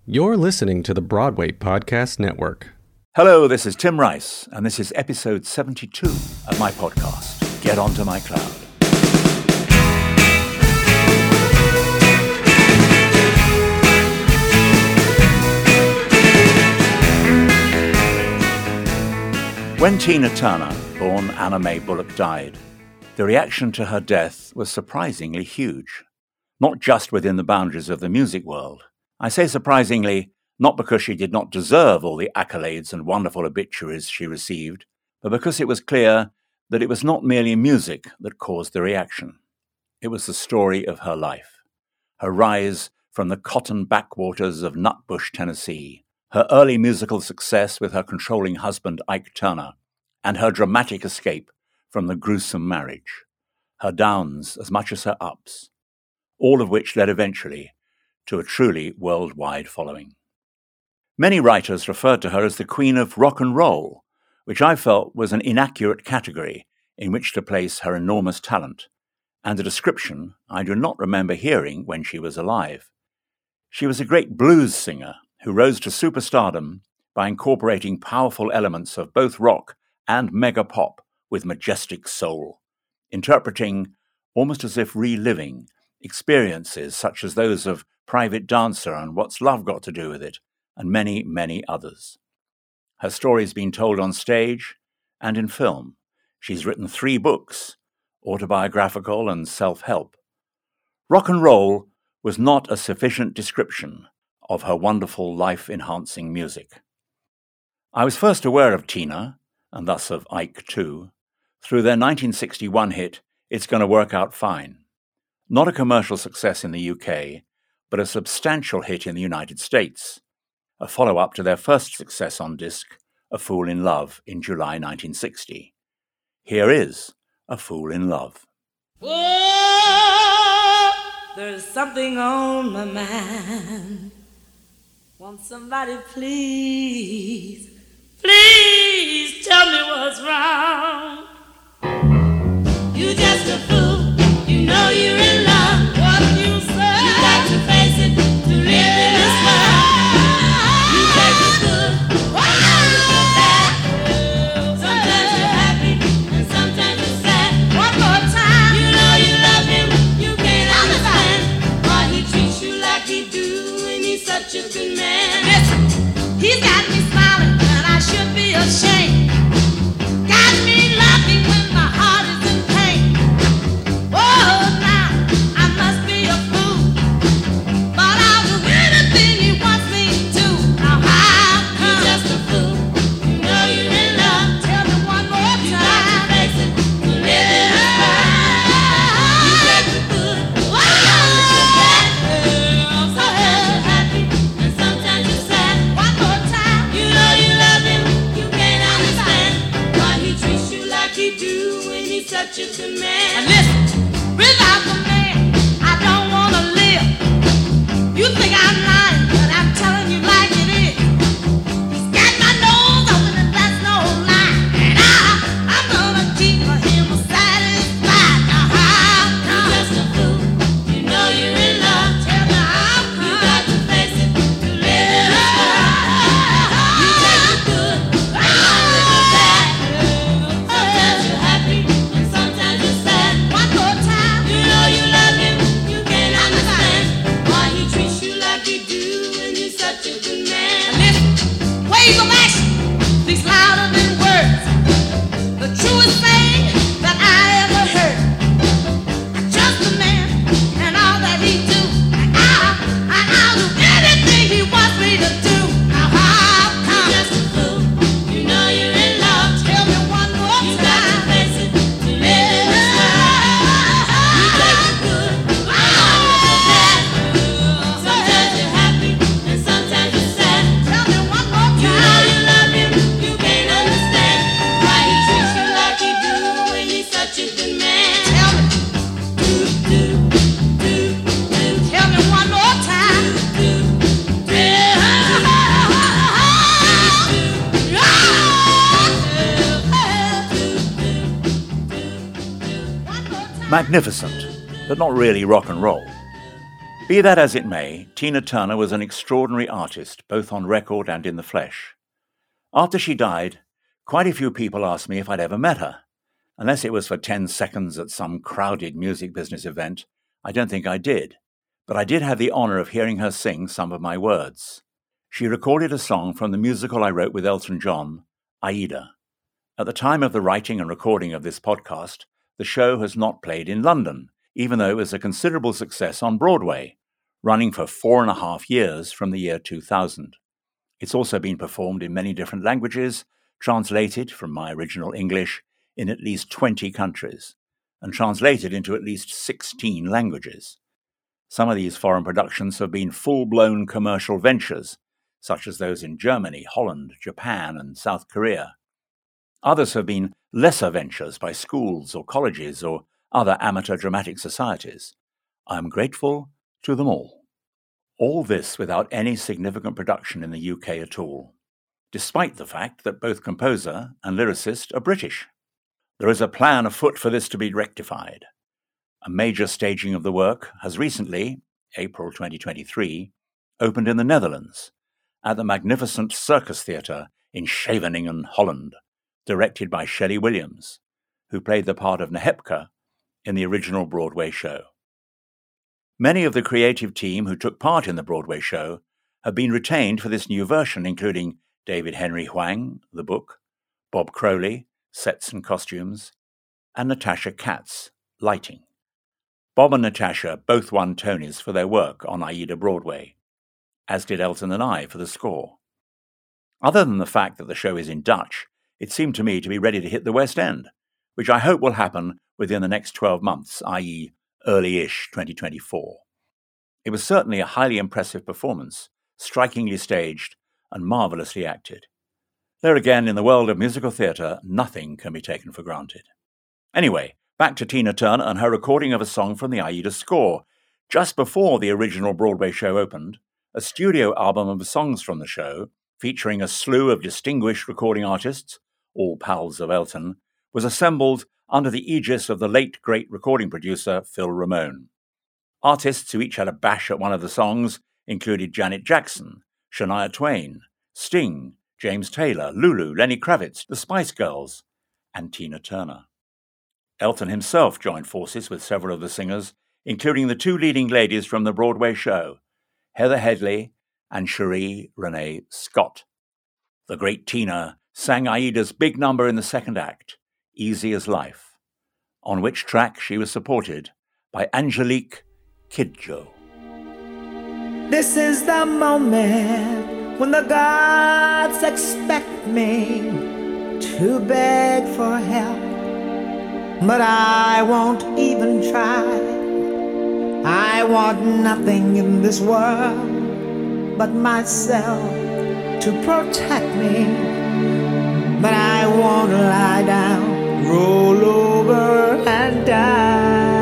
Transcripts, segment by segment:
You're listening to the Broadway Podcast Network. Hello, this is Tim Rice, and this is episode 72 of my podcast, Get Onto My Cloud. When Tina Turner, born Anna Mae Bullock, died, the reaction to her death was surprisingly huge, not just within the boundaries of the music world. I say surprisingly, not because she did not deserve all the accolades and wonderful obituaries she received, but because it was clear that it was not merely music that caused the reaction. It was the story of her life, her rise from the cotton backwaters of Nutbush, Tennessee, her early musical success with her controlling husband Ike Turner, and her dramatic escape from the gruesome marriage, her downs as much as her ups, all of which led eventually to a truly worldwide following. Many writers referred to her as the Queen of Rock and Roll, which I felt was an inaccurate category in which to place her enormous talent, and a description I do not remember hearing when she was alive. She was a great blues singer who rose to superstardom by incorporating powerful elements of both rock and mega pop with majestic soul, interpreting, almost as if reliving, experiences such as those of Private Dancer and What's Love Got to Do with It, and many, many others. Her story's been told on stage and in film. She's written 3 books, autobiographical and self-help. Rock and roll was not a sufficient description of her wonderful life-enhancing music. I was first aware of Tina, and thus of Ike too, through their 1961 hit, It's Gonna Work Out Fine. Not a commercial success in the UK, but a substantial hit in the United States, a follow-up to their first success on disc, A Fool in Love, in July 1960. Here is A Fool in Love. Whoa, there's something on my mind. Won't somebody please tell me what's wrong? You just a fool, you know you're in love. What you say? You got to face it to live in this world. You take the good, the bad. Sometimes you're happy and sometimes you're sad. One more time. You know you love him, you can't understand why he treats you like he do, and he's such a good man. Listen, he's got me smiling and I should be ashamed. Got me laughing when my heart is in pain. Oh, now I must be a fool, but I'll do anything he wants me to. Now how come? You're just a fool, you know you're in love. Tell me one more time. You got to face it, to live in this world. You take the good, the bad. Sometimes you're happy and sometimes you're sad. One more time. You know you love him, you can't understand why he treats you like he do when he's such a good man. And listen, without the man, I don't want to live. You think I'm lying, but I'm telling you like it is. He's got my nose open and that's no lie. And I'm gonna keep him satisfied. Now how come? You're just a fool, you know you're in love. Tell me how come? You got to face it, to live in this world. You take the good, the bad. Sometimes you're happy and sometimes you're sad. One more time. You know you love him, you can't understand why he treats you like he do, and he's such a good man. Listen, waves of action speaks louder than words. The truest thing that I ever heard. I trust the man and all that he do. And I'll do anything he wants me to do. Now how come? You're just a fool, you know you're in love. Tell me one more time. You got to face it, to live in this world. You take the good, the bad. Sometimes you're happy and sometimes you're sad. Tell me one more time. You know you love him, you can't understand why he treats you like he do when he's such a good man. Tell me, tell me one more time. Magnificent, but not really rock and roll. Be that as it may, Tina Turner was an extraordinary artist, both on record and in the flesh. After she died, quite a few people asked me if I'd ever met her. Unless it was for 10 seconds at some crowded music business event, I don't think I did. But I did have the honor of hearing her sing some of my words. She recorded a song from the musical I wrote with Elton John, Aida. At the time of the writing and recording of this podcast, the show has not played in London, even though it was a considerable success on Broadway, running for 4.5 years from the year 2000. It's also been performed in many different languages, translated from my original English in at least 20 countries, and translated into at least 16 languages. Some of these foreign productions have been full-blown commercial ventures, such as those in Germany, Holland, Japan, and South Korea. Others have been lesser ventures by schools or colleges or other amateur dramatic societies. I am grateful to them all. All this without any significant production in the UK at all, despite the fact that both composer and lyricist are British. There is a plan afoot for this to be rectified. A major staging of the work has recently, April 2023, opened in the Netherlands at the magnificent Circus Theatre in Scheveningen, Holland, directed by Shelley Williams, who played the part of Nehepka in the original Broadway show. Many of the creative team who took part in the Broadway show have been retained for this new version, including David Henry Hwang, the book, Bob Crowley, sets and costumes, and Natasha Katz, lighting. Bob and Natasha both won Tonys for their work on Aida Broadway, as did Elton and I for the score. Other than the fact that the show is in Dutch, it seemed to me to be ready to hit the West End, which I hope will happen within the next 12 months, i.e. early-ish 2024. It was certainly a highly impressive performance, strikingly staged and marvellously acted. There again, in the world of musical theatre, nothing can be taken for granted. Anyway, back to Tina Turner and her recording of a song from the Aida score. Just before the original Broadway show opened, a studio album of songs from the show, featuring a slew of distinguished recording artists, all pals of Elton, was assembled under the aegis of the late great recording producer Phil Ramone. Artists who each had a bash at one of the songs included Janet Jackson, Shania Twain, Sting, James Taylor, Lulu, Lenny Kravitz, the Spice Girls, and Tina Turner. Elton himself joined forces with several of the singers, including the two leading ladies from the Broadway show, Heather Headley and Cherie Renee Scott. The great Tina sang Aida's big number in the second act, Easy as Life, on which track she was supported by Angelique Kidjo. This is the moment when the gods expect me to beg for help, but I won't even try. I want nothing in this world but myself to protect me, but I won't lie down, roll over and die.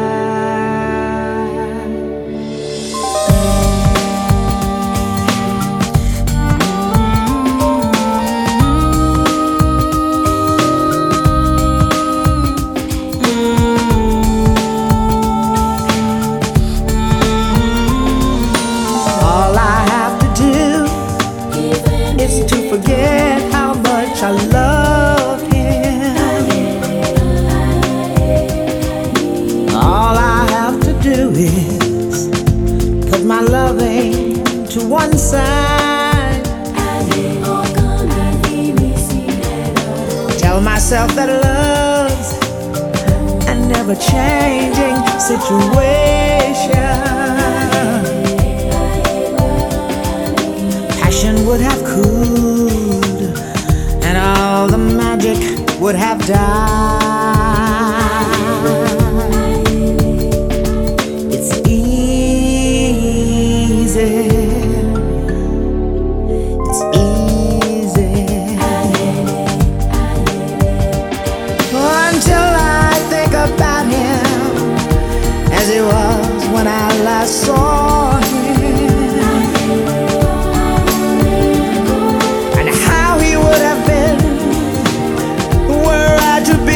Forget how much I love him. All I have to do is put my loving to one side. Tell myself that love's a never-changing situation. Passion would have cooled, and all the magic would have died. It's easy. It's easy. Until I think about him as he was when I last saw him. To be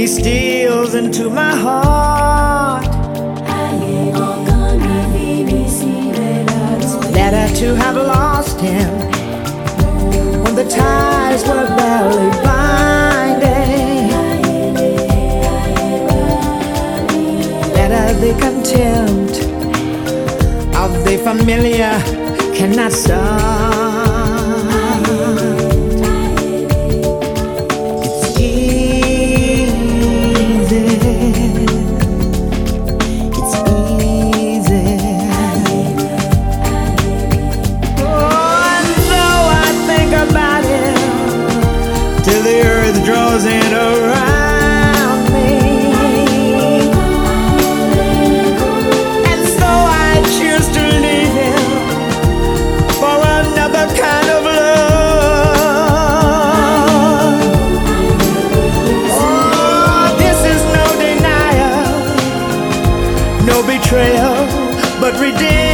steals into my heart. Better to have lost him when the ties were barely binding. Better the contempt of the familiar cannot stop. Draws in around me, and so I choose to leave him for another kind of love. Oh, this is no denial, no betrayal, but redemption.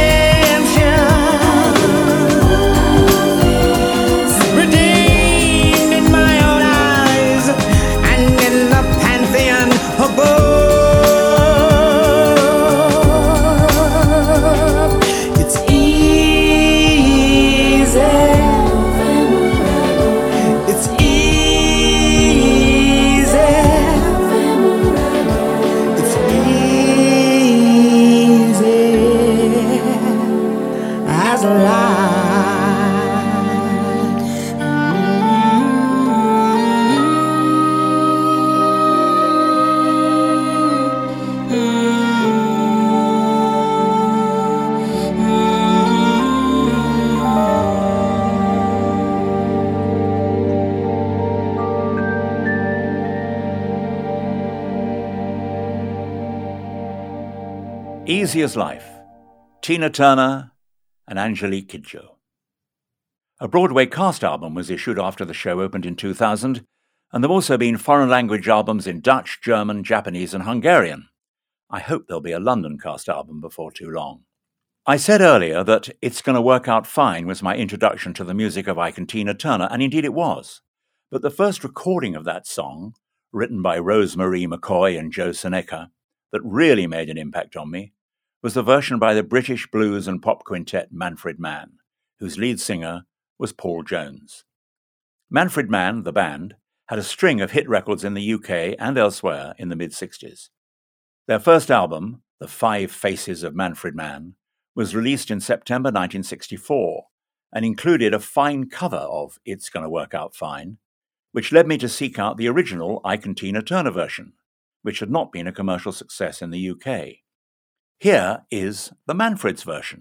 Easy as Life, Tina Turner and Angelique Kidjo. A Broadway cast album was issued after the show opened in 2000, and there have also been foreign language albums in Dutch, German, Japanese and Hungarian. I hope there'll be a London cast album before too long. I said earlier that It's Gonna Work Out Fine was my introduction to the music of Ike and Tina Turner, and indeed it was. But the first recording of that song, written by Rose Marie McCoy and Joe Seneca, that really made an impact on me, was the version by the British blues and pop quintet Manfred Mann, whose lead singer was Paul Jones. Manfred Mann, the band, had a string of hit records in the UK and elsewhere in the mid-60s. Their first album, The 5 Faces of Manfred Mann, was released in September 1964 and included a fine cover of It's Gonna Work Out Fine, which led me to seek out the original Ike and Tina Turner version, which had not been a commercial success in the UK. Here is the Manfred's version.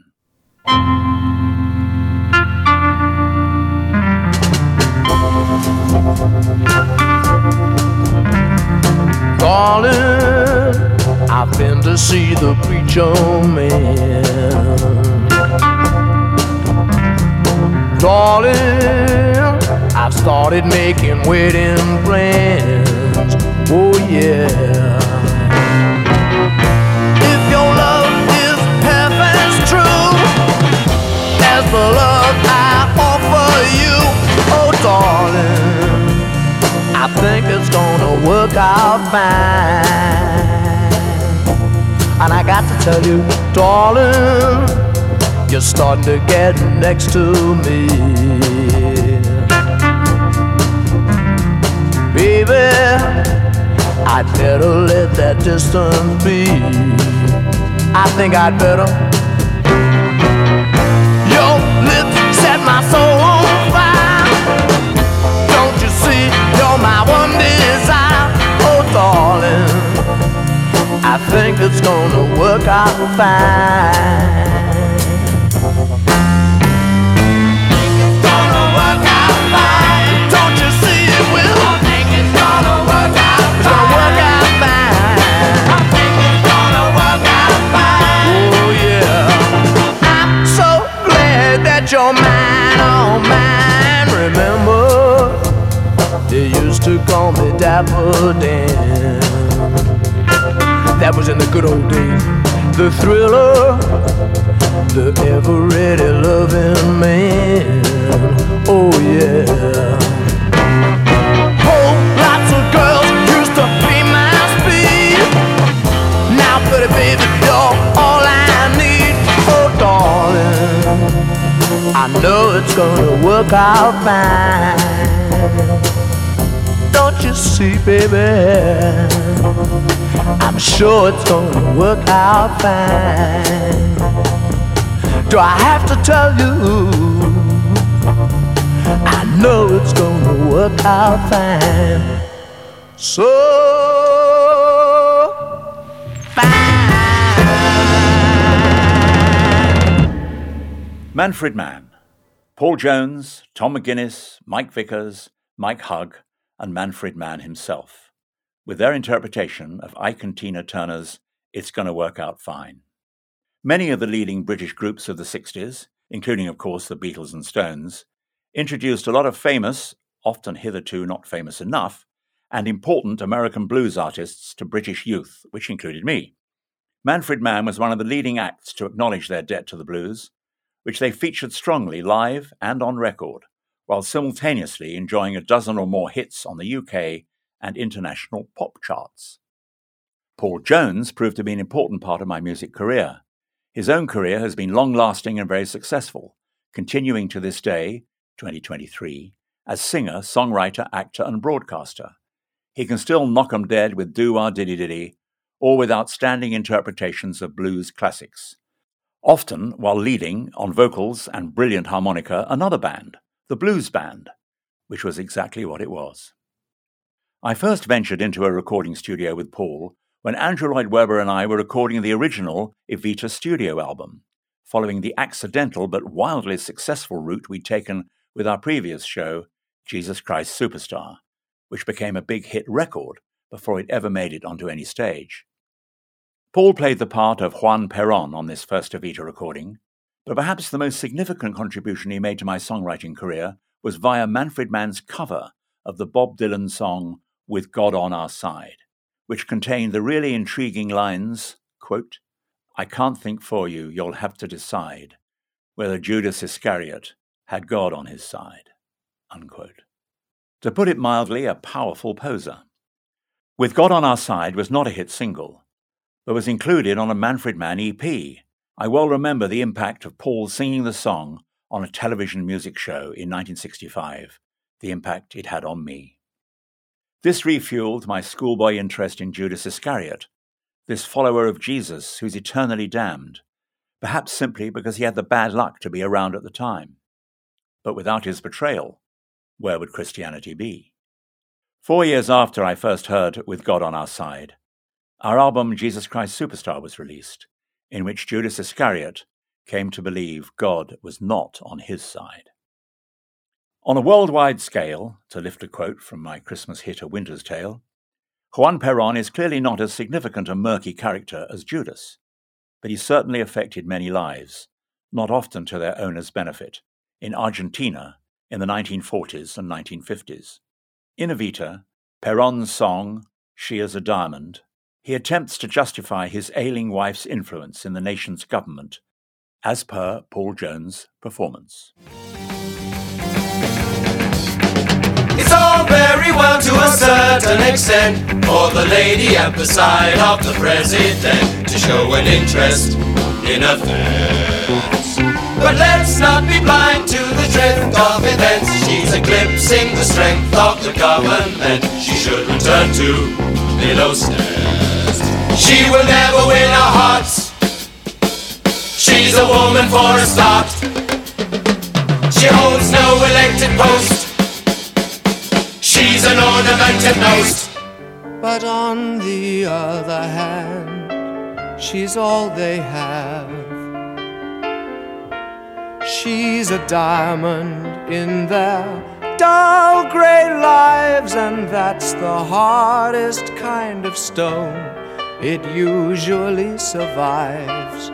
Darling, I've been to see the preacher man. Darling, I've started making wedding plans. Oh yeah. The love I offer you, oh darling, I think it's gonna work out fine. And I got to tell you, darling, you're starting to get next to me. Baby, I'd better let that distance be. I think I'd better. Your lips set my soul on fire. Don't you see, you're my one desire. Oh darling, I think it's gonna work out fine. It's gonna work out fine. Don't you see it will? I think it's gonna work out fine. It's gonna work out fine. I think it's gonna work out fine. Oh yeah. I'm so glad that you're mine, oh mine. Remember, they used to call me Dapper Dan. That was in the good old days. The thriller, the ever-ready loving man. Oh yeah. Oh, lots of girls used to be my I know it's gonna work out fine. Don't you see, baby? I'm sure it's gonna work out fine. Do I have to tell you? I know it's gonna work out fine. So fine. Manfred Mann. Paul Jones, Tom McGuinness, Mike Vickers, Mike Hugg, and Manfred Mann himself, with their interpretation of Ike and Tina Turner's It's Gonna Work Out Fine. Many of the leading British groups of the 60s, including of course the Beatles and Stones, introduced a lot of famous, often hitherto not famous enough, and important American blues artists to British youth, which included me. Manfred Mann was one of the leading acts to acknowledge their debt to the blues, which they featured strongly live and on record, while simultaneously enjoying a dozen or more hits on the UK and international pop charts. Paul Jones proved to be an important part of my music career. His own career has been long-lasting and very successful, continuing to this day, 2023, as singer, songwriter, actor and broadcaster. He can still knock 'em dead with doo-wah-diddy-diddy, or with outstanding interpretations of blues classics, often while leading, on vocals and brilliant harmonica, another band, the Blues Band, which was exactly what it was. I first ventured into a recording studio with Paul when Andrew Lloyd Webber and I were recording the original Evita studio album, following the accidental but wildly successful route we'd taken with our previous show, Jesus Christ Superstar, which became a big hit record before it ever made it onto any stage. Paul played the part of Juan Perón on this first Evita recording, but perhaps the most significant contribution he made to my songwriting career was via Manfred Mann's cover of the Bob Dylan song With God on Our Side, which contained the really intriguing lines, quote, "I can't think for you, you'll have to decide whether Judas Iscariot had God on his side," unquote. To put it mildly, a powerful poser. With God on Our Side was not a hit single, but was included on a Manfred Mann EP. I well remember the impact of Paul singing the song on a television music show in 1965, the impact it had on me. This refueled my schoolboy interest in Judas Iscariot, this follower of Jesus who's eternally damned, perhaps simply because he had the bad luck to be around at the time. But without his betrayal, where would Christianity be? 4 years after I first heard With God on Our Side, our album Jesus Christ Superstar was released, in which Judas Iscariot came to believe God was not on his side. On a worldwide scale, to lift a quote from my Christmas hit A Winter's Tale, Juan Perón is clearly not as significant a murky character as Judas, but he certainly affected many lives, not often to their owner's benefit, in Argentina in the 1940s and 1950s. In Evita, Perón's song, She is a Diamond, he attempts to justify his ailing wife's influence in the nation's government, as per Paul Jones' performance. It's all very well to a certain extent for the lady at the side of the president to show an interest in affairs. But let's not be blind to the drift of events. She's eclipsing the strength of the government. She should return to below stairs. She will never win our hearts. She's a woman for a start. She holds no elected post. She's an ornament at most. But on the other hand, she's all they have. She's a diamond in their dull grey lives, and that's the hardest kind of stone. It usually survives.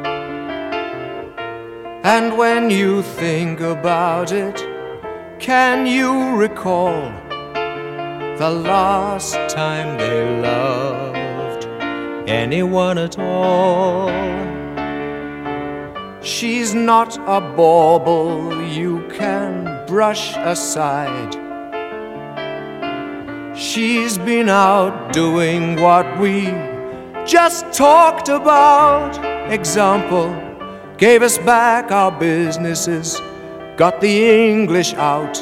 And when you think about it, can you recall the last time they loved anyone at all? She's not a bauble you can brush aside. She's been out doing what we just talked about. Example, gave us back our businesses, got the English out.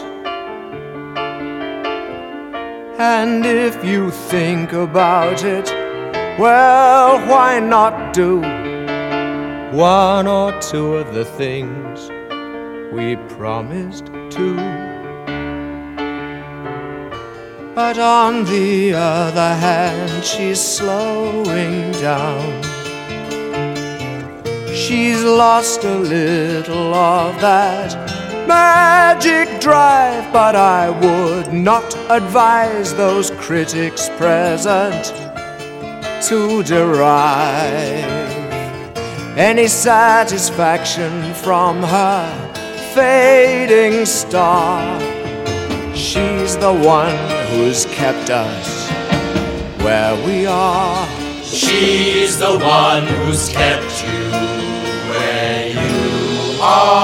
And if you think about it, well, why not do one or two of the things we promised to? But on the other hand, she's slowing down. She's lost a little of that magic drive, but I would not advise those critics present to derive any satisfaction from her fading star. She's the one who's kept us where we are. She's the one who's kept you where you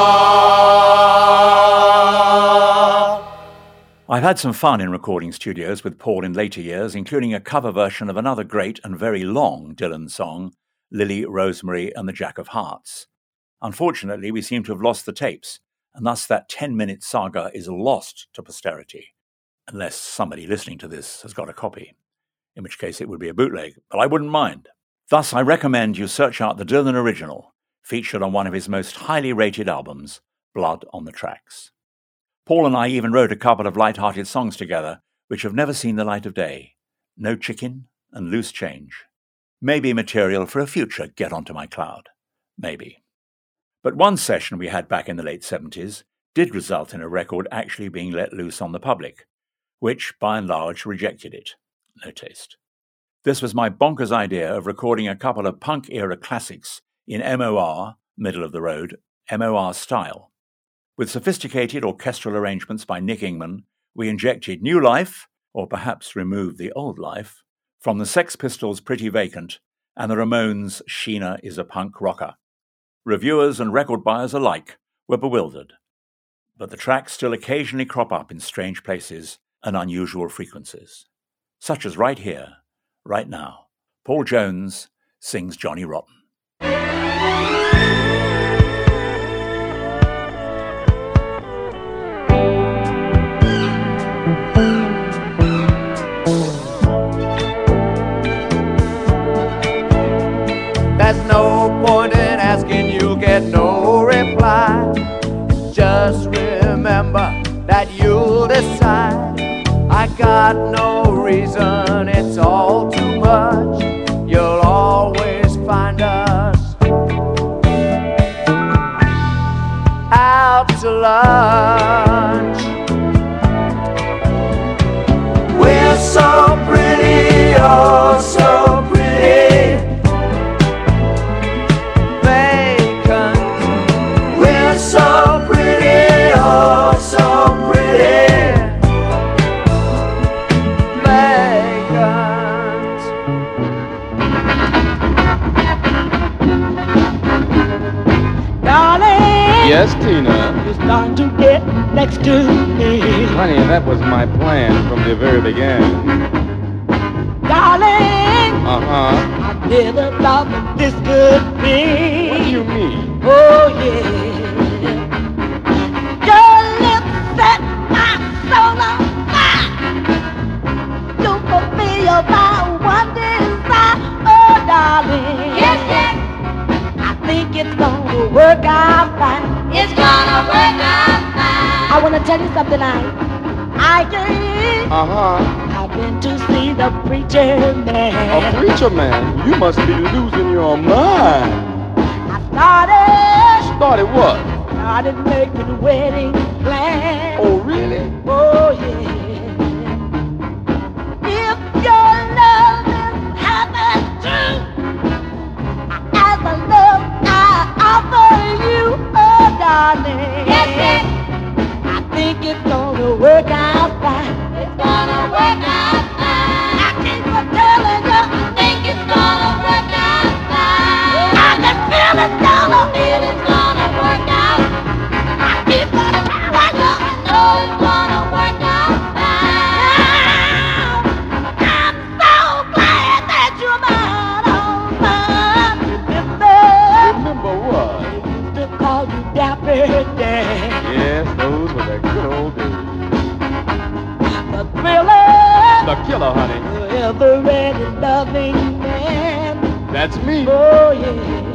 are. I've had some fun in recording studios with Paul in later years, including a cover version of another great and very long Dylan song, Lily, Rosemary and the Jack of Hearts. Unfortunately, we seem to have lost the tapes, and thus that 10-minute saga is lost to posterity, unless somebody listening to this has got a copy, in which case it would be a bootleg, but I wouldn't mind. Thus, I recommend you search out the Dylan original, featured on one of his most highly rated albums, Blood on the Tracks. Paul and I even wrote a couple of light-hearted songs together, which have never seen the light of day, No Chicken and Loose Change. Maybe material for a future Get Onto My Cloud. Maybe. But one session we had back in the late 70s did result in a record actually being let loose on the public, which, by and large, rejected it. No taste. This was my bonkers idea of recording a couple of punk-era classics in MOR, middle of the road, MOR style. With sophisticated orchestral arrangements by Nick Ingman, we injected new life, or perhaps removed the old life, from the Sex Pistols' Pretty Vacant and the Ramones' Sheena is a Punk Rocker. Reviewers and record buyers alike were bewildered, but the tracks still occasionally crop up in strange places and unusual frequencies, such as right here, right now. Paul Jones sings Johnny Rotten. There's no point in asking, you'll get no reply. Just remember that you'll decide. I got no reason, it's all too much. You'll always find us out to lunch. We're so pretty, oh so pretty. So pretty, oh so pretty. Vacant. Darling, Yes, Tina. you're starting to get next to me. Honey, that was my plan from the very beginning. Darling, Uh-huh. I never thought that this could be. What do you mean? Oh yeah. Your lips set my soul on fire. You fulfill my one desire. Oh darling. Yes, yes. I think it's gonna work out fine. It's gonna work out fine. I wanna tell you something Uh-huh. I've been to see the preacher man. A preacher man? You must be losing your mind. I started What? started making wedding plans. Oh, really? Oh yeah. If your love is half as true as the love I offer you, oh darling. Yes, yes. I think it's gonna work out fine. It's gonna work out fine. I keep on telling you, I think it's gonna work out fine. I can feel it's gonna work out. I keep on telling you, I know it's gonna work out. loving man. That's me. Oh, yeah.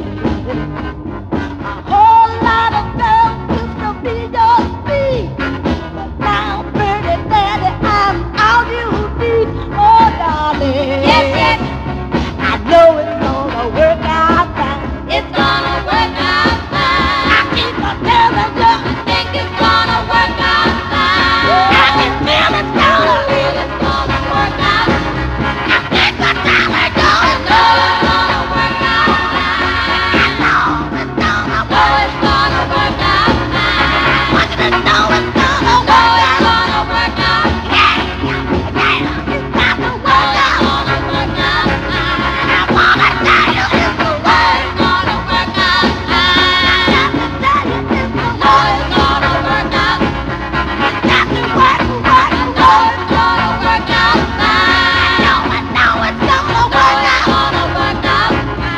A whole lot of girls used to be your speed. But now, pretty daddy, I'm all you need. Oh, darling. Yes, yes. I know it's gonna work out fine. It's gonna work out fine. I keep on telling you. I think it's gonna work out fine. I can feel it's gonna. It's gonna work out. I think the time I go is Know it's gonna work out fine. I know it's gonna Know work. it's gonna work out fine. I want you to know it's gonna Know work it's out. gonna work out. Yeah, it's got to Know work it's out. gonna work out fine. I wanna tell you it's the Know way. it's gonna work out fine. Got to tell you it's the Know way. it's gonna work out. Got to work, work, Know work. it's gonna work out fine. I know it's gonna work Know it's out. gonna work out.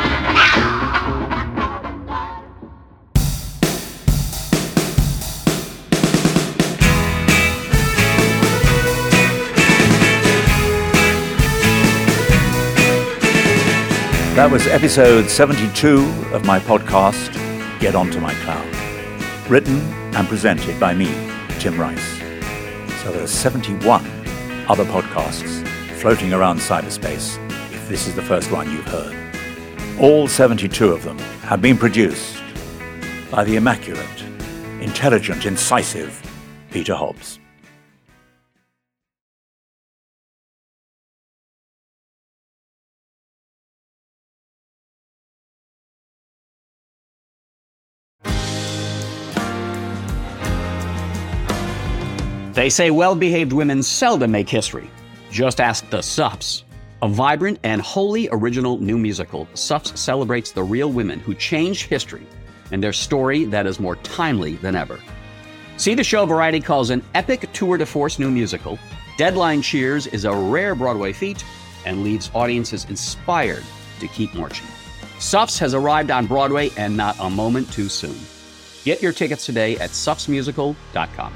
That was episode 72 of my podcast, Get Onto My Cloud. Written and presented by me, Tim Rice. So there are 71 other podcasts floating around cyberspace, if this is the first one you've heard. All 72 of them have been produced by the immaculate, intelligent, incisive Peter Hobbs. They say well-behaved women seldom make history. Just ask the Suffs. A vibrant and wholly original new musical, Suffs celebrates the real women who changed history and their story that is more timely than ever. See the show Variety calls an epic tour de force new musical. Deadline cheers is a rare Broadway feat and leaves audiences inspired to keep marching. Suffs has arrived on Broadway and not a moment too soon. Get your tickets today at suffsmusical.com.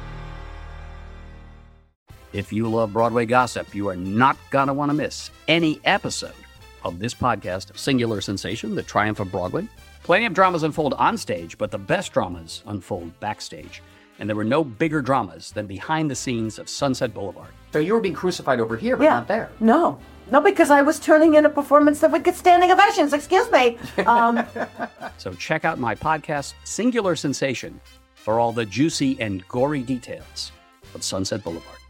If you love Broadway gossip, you are not going to want to miss any episode of this podcast, Singular Sensation, The Triumph of Broadway. Plenty of dramas unfold on stage, but the best dramas unfold backstage. And there were no bigger dramas than behind the scenes of Sunset Boulevard. So you were being crucified over here, but not there. No, because I was turning in a performance that would get standing ovations. Excuse me. So check out my podcast, Singular Sensation, for all the juicy and gory details of Sunset Boulevard.